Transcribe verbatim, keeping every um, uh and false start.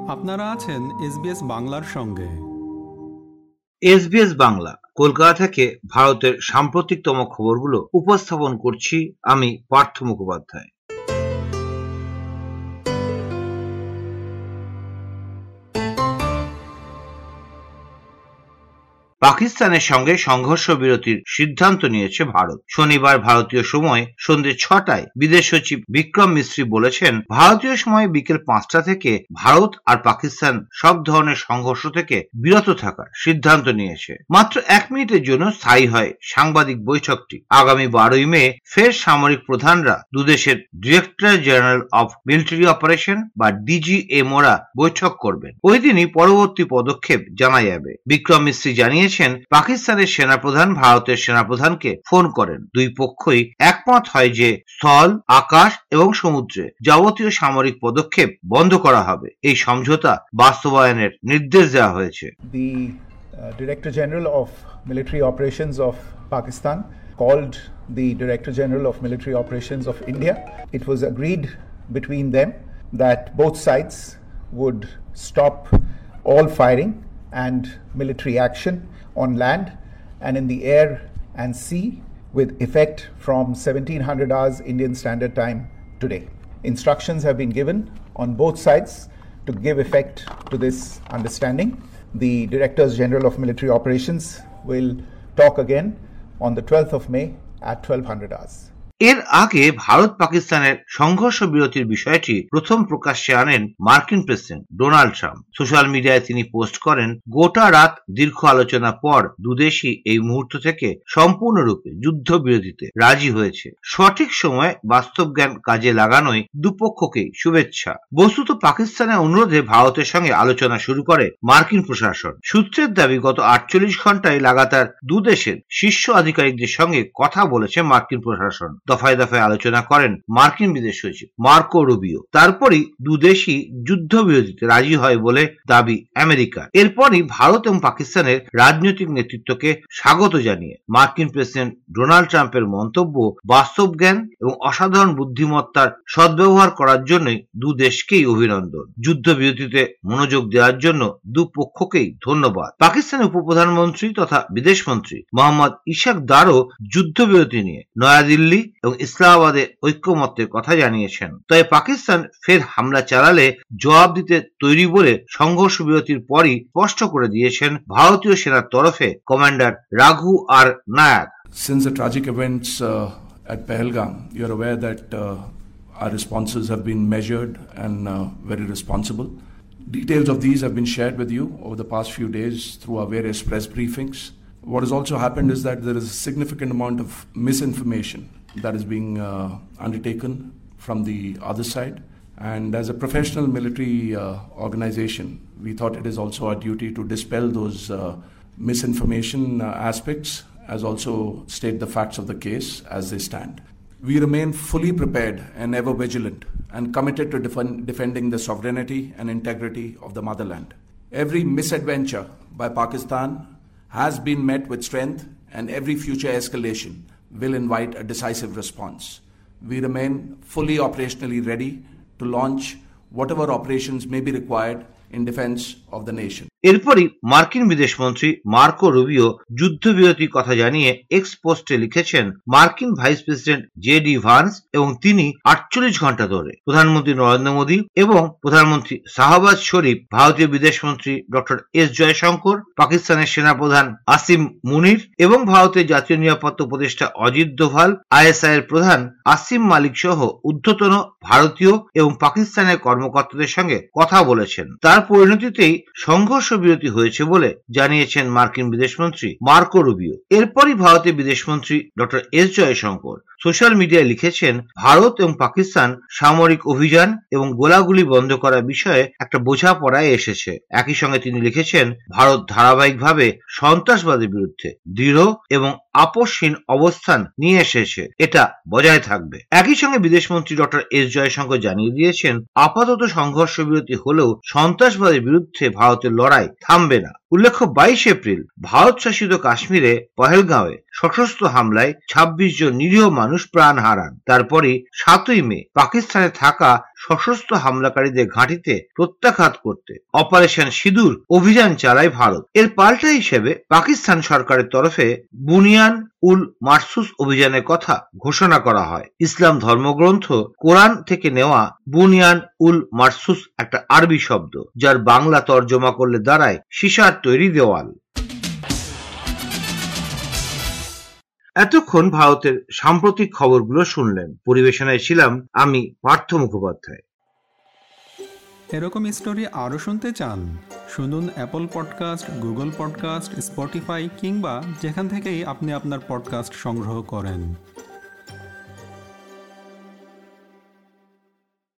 আপনারা আছেন এসবিএস বাংলার সঙ্গে। এসবিএস বাংলা কলকাতা থেকে ভারতের সাম্প্রতিকতম খবরগুলো উপস্থাপন করছি আমি পার্থ মুখোপাধ্যায়। পাকিস্তানের সঙ্গে সংঘর্ষ বিরতির সিদ্ধান্ত নিয়েছে ভারত। শনিবার ভারতীয় সময় সন্ধ্যে ছটায় বিদেশ সচিব বিক্রম মিশ্রি বলেছেন, ভারতীয় সময় বিকেল পাঁচটা থেকে ভারত আর পাকিস্তান সব ধরনের সংঘর্ষ থেকে বিরত থাকার সিদ্ধান্ত নিয়েছে। মাত্র এক মিনিটের জন্য স্থায়ী হয় সাংবাদিক বৈঠকটি। আগামী বারোই মে ফের সামরিক প্রধানরা দুদেশের director general of military operation বা ডিজিএমওরা বৈঠক করবেন। ওই দিনই পরবর্তী পদক্ষেপ জানা যাবে। বিক্রম মিশ্রি জানিয়েছেন, পাকিস্তানের সেনাপ্রধান ভারতের সেনাপ্রধানকে ফোন করেন। দুই পক্ষই একমত হয় যে স্থল, আকাশ এবং সমুদ্রে যাবতীয় সামরিক পদক্ষেপ বন্ধ করা হবে। এই সমঝোতা বাস্তবায়নের নির্দেশ দেওয়া হয়েছে। The uh, Director General of Military Operations of Pakistan called the Director General of Military Operations of India. It was agreed between them that both sides would stop all firing and military action on land and in the air and sea with effect from seventeen hundred hours Indian Standard Time today. Instructions have been given on both sides to give effect to this understanding. The Directors General of Military Operations will talk again on the twelfth of May at twelve hundred hours. এর আগে ভারত পাকিস্তানের সংঘর্ষ বিরতির বিষয়টি প্রথম প্রকাশ্যে আনেন মার্কিন প্রেসিডেন্ট ডোনাল্ড ট্রাম্প। সোশ্যাল মিডিয়ায় তিনি পোস্ট করেন, গোটা রাত দীর্ঘ আলোচনার পর দুদেশই এই মুহূর্ত থেকে সম্পূর্ণরূপে যুদ্ধবিরতিতে রাজি হয়েছে। সঠিক সময় বাস্তব জ্ঞান কাজে লাগানোই দুপক্ষকেই শুভেচ্ছা। বস্তুত পাকিস্তানের অনুরোধে ভারতের সঙ্গে আলোচনা শুরু করে মার্কিন প্রশাসন। সূত্রের দাবি, গত আটচল্লিশ ঘন্টায় লাগাতার দুদেশের শীর্ষ আধিকারিকদের সঙ্গে কথা বলেছে মার্কিন প্রশাসন। দফায় দফায় আলোচনা করেন মার্কিন বিদেশ সচিব মার্কো রুবিও। তারপরই দুদেশই যুদ্ধবিরতিতে রাজি হয় বলে দাবি আমেরিকার। এরপরই ভারত এবং পাকিস্তানের রাজনৈতিক নেতৃত্বকে স্বাগত জানিয়ে মার্কিন প্রেসিডেন্ট ডোনাল্ড ট্রাম্পের মন্তব্য, বাস্তব জ্ঞান এবং অসাধারণ বুদ্ধিমত্তার সদ্ব্যবহার করার জন্যই দুদেশকেই অভিনন্দন। যুদ্ধবিরতিতে মনোযোগ দেওয়ার জন্য দুপক্ষকেই ধন্যবাদ। পাকিস্তানের উপপ্রধানমন্ত্রী তথা বিদেশমন্ত্রী মোহাম্মদ ইশাক দারও যুদ্ধবিরতি নিয়ে নয়াদিল্লি এবং ইসলামাবাদে ঐক্যমত্যের কথা জানিয়েছেন। তবে পাকিস্তান ফের হামলা চালালে জবাব দিতে তৈরি বলে সংঘর্ষ বিরতির পরই স্পষ্ট করে দিয়েছেন ভারতীয় সেনার তরফে commander Raghu R Nair. Since the tragic events uh, at Pahalgam, you're aware that uh, our responses have been measured and uh, very responsible. Details of these have been shared with you over the past few days through our various press briefings. What has also happened is that there is a significant amount of misinformation that is being uh, undertaken from the other side. And as a professional military uh, organization, we thought it is also our duty to dispel those uh, misinformation uh, aspects, as also state the facts of the case as they stand. We remain fully prepared and ever vigilant and committed to defend, defending the sovereignty and integrity of the motherland. Every misadventure by Pakistan has been met with strength, and every future escalation will invite a decisive response. We remain fully operationally ready to launch whatever operations may be required in defense of the nation. এরপরই মার্কিন বিদেশমন্ত্রী Marco Rubio যুদ্ধবিরতির কথা জানিয়ে x পোস্টে লিখেছেন, মার্কিন vice president J D Vance এবং তিনি আটচল্লিশ ঘন্টা ধরে প্রধানমন্ত্রী নরেন্দ্র মোদী এবং প্রধানমন্ত্রী শাহবাজ শরীফ, ভারতীয় বিদেশমন্ত্রী ডক্টর এস জয়শঙ্কর, পাকিস্তানের সেনাপ্রধান আসিম মুনির এবং ভারতের জাতীয় নিরাপত্তা উপদেষ্টা অজিত দোভাল, আইএসআই এর প্রধান আসিম মালিক সহ ঊর্ধ্বতন ভারতীয় এবং পাকিস্তানের কর্মকর্তাদের সঙ্গে কথা বলেছেন। তার পরিণতিতেই সংঘর্ষ বিরতি হয়েছে বলে জানিয়েছেন মার্কিন বিদেশমন্ত্রী মার্কো রুবিও। এরপরই ভারতের বিদেশমন্ত্রী ডক্টর এস জয়শঙ্কর সোশ্যাল মিডিয়ায় লিখেছেন, ভারত এবং পাকিস্তান সামরিক অভিযান এবং গোলাগুলি বন্ধ করার বিষয়ে একটা বোঝাপড়ায় এসেছে। একই সঙ্গে তিনি লিখেছেন, ভারত ধারাবাহিকভাবে সন্ত্রাসবাদের বিরুদ্ধে দৃঢ় এবং আপোষহীন অবস্থান নিয়ে এসেছে, এটা বজায় থাকবে। একই সঙ্গে বিদেশমন্ত্রী ডক্টর এস জয়শঙ্কর জানিয়ে দিয়েছেন, আপাতত সংঘর্ষ বিরতি হলেও সন্ত্রাসবাদের বিরুদ্ধে ভারতের লড়াই থামবে না। উল্লেখ্য, বাইশ এপ্রিল ভারত শাসিত কাশ্মীরে পহেলগাঁওয়ে সশস্ত্র হামলায় ছাব্বিশ জন নিরীহ মানুষ প্রাণ হারান। তারপরে সাতই মে পাকিস্তানে থাকা সশস্ত্র হামলাকারীদের ঘাঁটিতে প্রত্যাঘাত করতে অপারেশন সিঁদুর অভিযান চালায় ভারত। এর পাল্টা হিসেবে পাকিস্তান সরকারের তরফে বুনিয়ান উল মারসুস অভিযানের কথা ঘোষণা করা হয়। ইসলাম ধর্মগ্রন্থ কোরআন থেকে নেওয়া বুনিয়ান উল মারসুস একটা আরবি শব্দ, যার বাংলা তর্জমা করলে দাঁড়ায় সীসার তৈরি দেওয়াল। এতক্ষণ ভারতের সাম্প্রতিক খবরগুলো শুনলেন। পরিবেশনায় ছিলাম আমি পার্থ মুখোপাধ্যায়। এরকম স্টোরি আরও শুনতে চান? শুনুন Apple podcast, Google podcast, Spotify কিংবা যেখান থেকেই আপনি আপনার পডকাস্ট সংগ্রহ করেন।